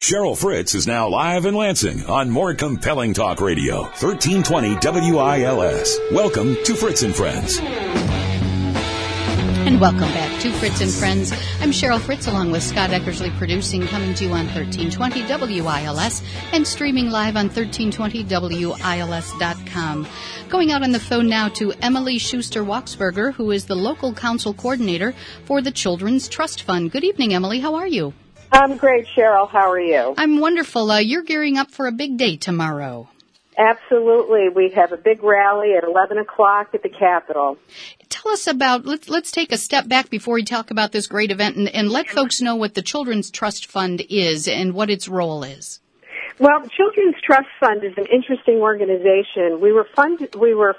Cheryl Fritz is now live in Lansing on more compelling talk radio, 1320 WILS. Welcome to Fritz and Friends. And welcome back to Fritz and Friends. I'm Cheryl Fritz along with Scott Eckersley producing, coming to you on 1320 WILS and streaming live on 1320WILS.com. Going out on the phone now to Emily Schuster-Waxberger, who is the local council coordinator for the Children's Trust Fund. Good evening, Emily. How are you? I'm great, Cheryl. How are you? I'm wonderful. You're gearing up for a big day tomorrow. Absolutely. We have a big rally at 11 o'clock at the Capitol. Tell us about, let's take a step back before we talk about this great event and let folks know what the Children's Trust Fund is and what its role is. Well, the Children's Trust Fund is an interesting organization. We were founded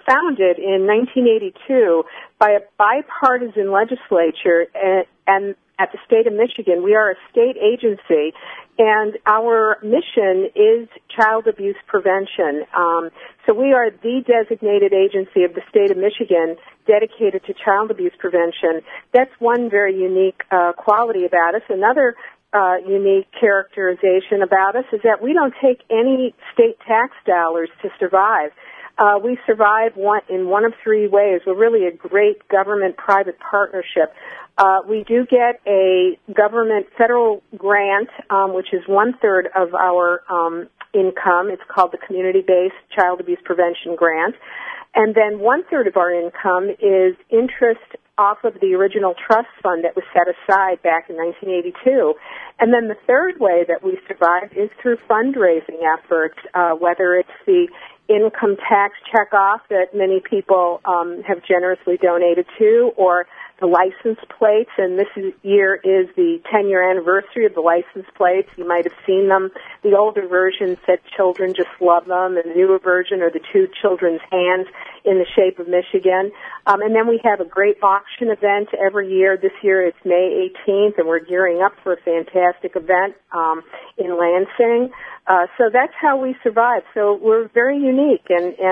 in 1982 by a bipartisan legislature and at the state of Michigan. We are a state agency, and our mission is child abuse prevention. So we are the designated agency of the state of Michigan dedicated to child abuse prevention. That's one very unique quality about us. Another unique characterization about us is that we don't take any state tax dollars to survive. We survive in one of three ways. We're really a great government-private partnership. We do get a government federal grant, which is 1/3 of our income. It's called the Community-Based Child Abuse Prevention Grant. And then 1/3 of our income is interest off of the original trust fund that was set aside back in 1982. And then the third way that we survive is through fundraising efforts, whether it's the income tax checkoff that many people have generously donated to, or the license plates, and this year is the 10-year anniversary of the license plates. You might have seen them. The older version said "Children Just Love Them," and the newer version are the two children's hands in the shape of Michigan. And then we have a great auction event every year. This year it's May 18th, and we're gearing up for a fantastic event in Lansing. So that's how we survive. So we're very unique,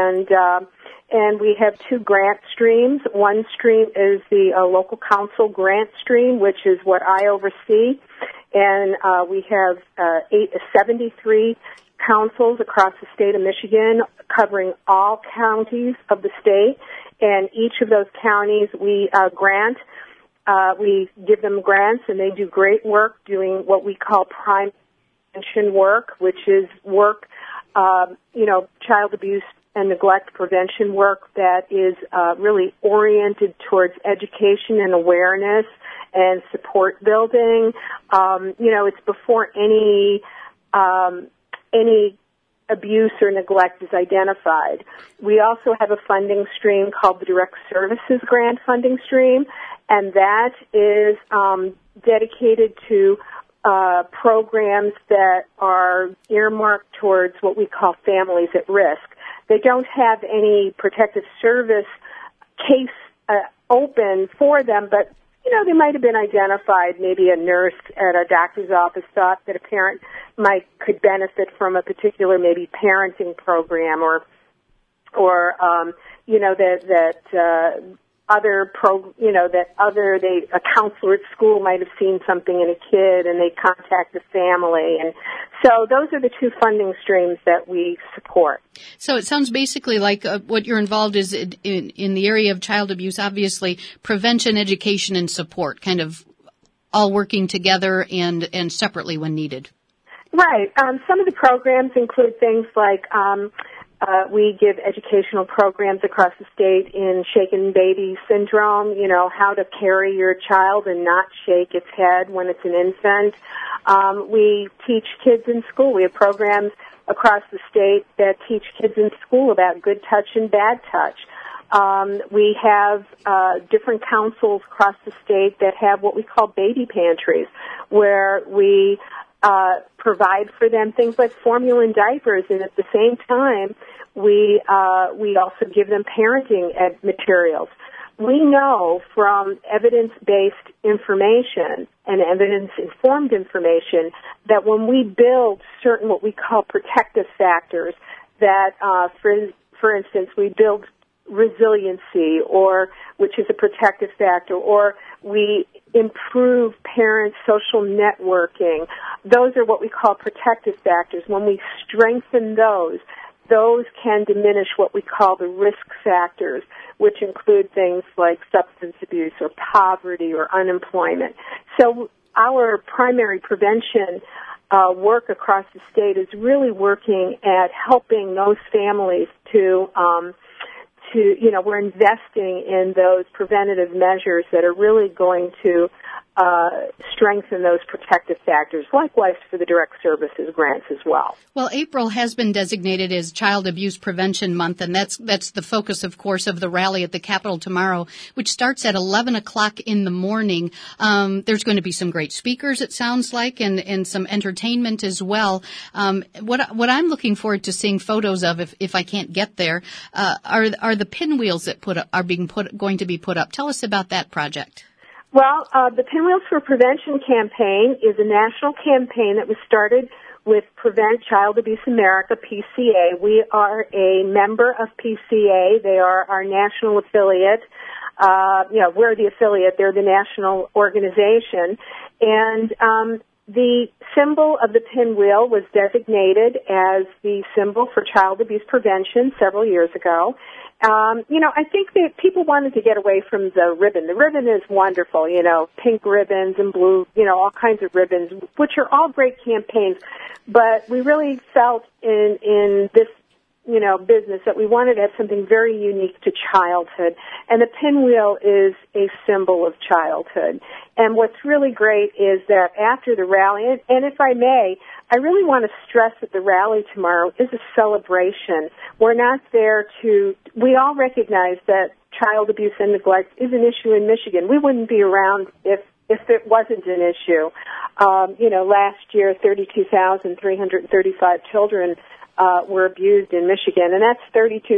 and we have two grant streams. One stream is the local council grant stream, which is what I oversee, and we have 73 councils across the state of Michigan, covering all counties of the state, and each of those counties we grant. We give them grants, and they do great work doing what we call prime prevention work, which is work, child abuse and neglect prevention work that is really oriented towards education and awareness and support building. It's before any abuse or neglect is identified. We also have a funding stream called the Direct Services Grant Funding Stream, and that is dedicated to programs that are earmarked towards what we call families at risk. They don't have any protective service case open for them, but they might have been identified. Maybe a nurse at a doctor's office thought that a parent could benefit from a particular maybe parenting program, or a counselor at school might have seen something in a kid and they contact the family. And so those are the two funding streams that we support. So it sounds basically like what you're involved is in the area of child abuse, obviously prevention, education, and support, kind of all working together and separately when needed. Right. Some of the programs include things like we give educational programs across the state in shaken baby syndrome, how to carry your child and not shake its head when it's an infant. We teach kids in school. We have programs across the state that teach kids in school about good touch and bad touch. We have different councils across the state that have what we call baby pantries, where we provide for them things like formula and diapers, and at the same time, we also give them parenting materials. We know from evidence-based information and evidence-informed information that when we build certain what we call protective factors, that, for instance, we build resiliency, which is a protective factor, or we improve parents' social networking. Those are what we call protective factors. When we strengthen those can diminish what we call the risk factors, which include things like substance abuse or poverty or unemployment. So our primary prevention work across the state is really working at helping those families to we're investing in those preventative measures that are really going to strengthen those protective factors, likewise for the direct services grants as well. Well, April has been designated as Child Abuse Prevention Month, and that's the focus, of course, of the rally at the Capitol tomorrow, which starts at 11 o'clock in the morning. There's going to be some great speakers, it sounds like, and some entertainment as well. What I'm looking forward to seeing photos of, if I can't get there, are the pinwheels that going to be put up. Tell us about that project. Well, the Pinwheels for Prevention campaign is a national campaign that was started with Prevent Child Abuse America, PCA. We are a member of PCA. They are our national affiliate. We're the affiliate. They're the national organization. And the symbol of the pinwheel was designated as the symbol for child abuse prevention several years ago. I think that people wanted to get away from the ribbon. The ribbon is wonderful, pink ribbons and blue, all kinds of ribbons, which are all great campaigns. But we really felt in this, business that we wanted to have something very unique to childhood. And the pinwheel is a symbol of childhood. And what's really great is that after the rally, and if I may, I really want to stress that the rally tomorrow is a celebration. We're not there we all recognize that child abuse and neglect is an issue in Michigan. We wouldn't be around if it wasn't an issue. Last year, 32,335 children were abused in Michigan, and that's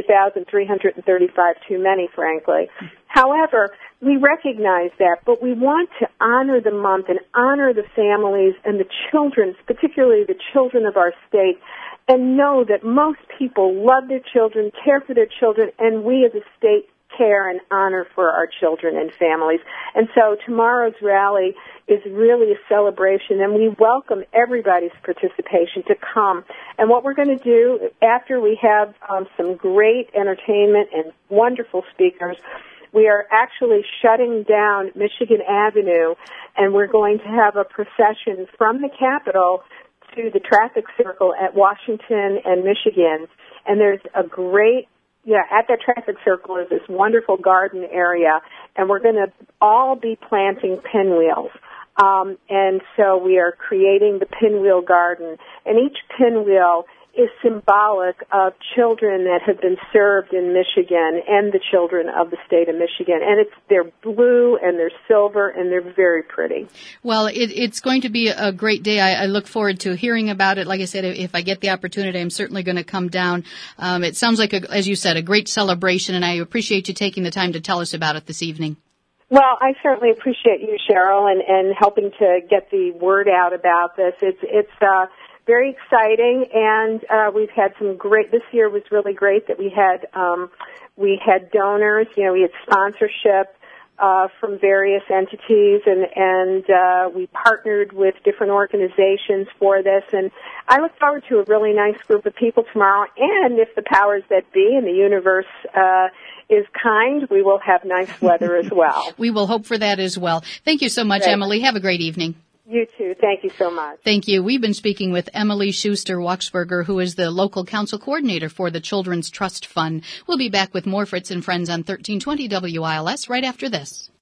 32,335 too many, frankly. However, we recognize that, but we want to honor the month and honor the families and the children, particularly the children of our state, and know that most people love their children, care for their children, and we as a state care and honor for our children and families. And so tomorrow's rally is really a celebration, and we welcome everybody's participation to come. And what we're going to do after we have some great entertainment and wonderful speakers, we are actually shutting down Michigan Avenue, and we're going to have a procession from the Capitol to the traffic circle at Washington and Michigan. And there's a great at that traffic circle is this wonderful garden area, and we're going to all be planting pinwheels. And so we are creating the pinwheel garden, and each pinwheel is symbolic of children that have been served in Michigan and the children of the state of Michigan. And they're blue and they're silver and they're very pretty. Well, it's going to be a great day. I look forward to hearing about it. Like I said, if I get the opportunity, I'm certainly going to come down. It sounds like, as you said, a great celebration, and I appreciate you taking the time to tell us about it this evening. Well, I certainly appreciate you, Cheryl, and helping to get the word out about this. It's very exciting, and we've had some great. This year was really great that we had donors. We had sponsorship from various entities, and we partnered with different organizations for this. And I look forward to a really nice group of people tomorrow. And if the powers that be in the universe is kind, we will have nice weather as well. We will hope for that as well. Thank you so much, Emily. Have a great evening. You too. Thank you so much. Thank you. We've been speaking with Emily Schuster-Wachsberger, who is the local council coordinator for the Children's Trust Fund. We'll be back with more Fritz and Friends on 1320 WILS right after this.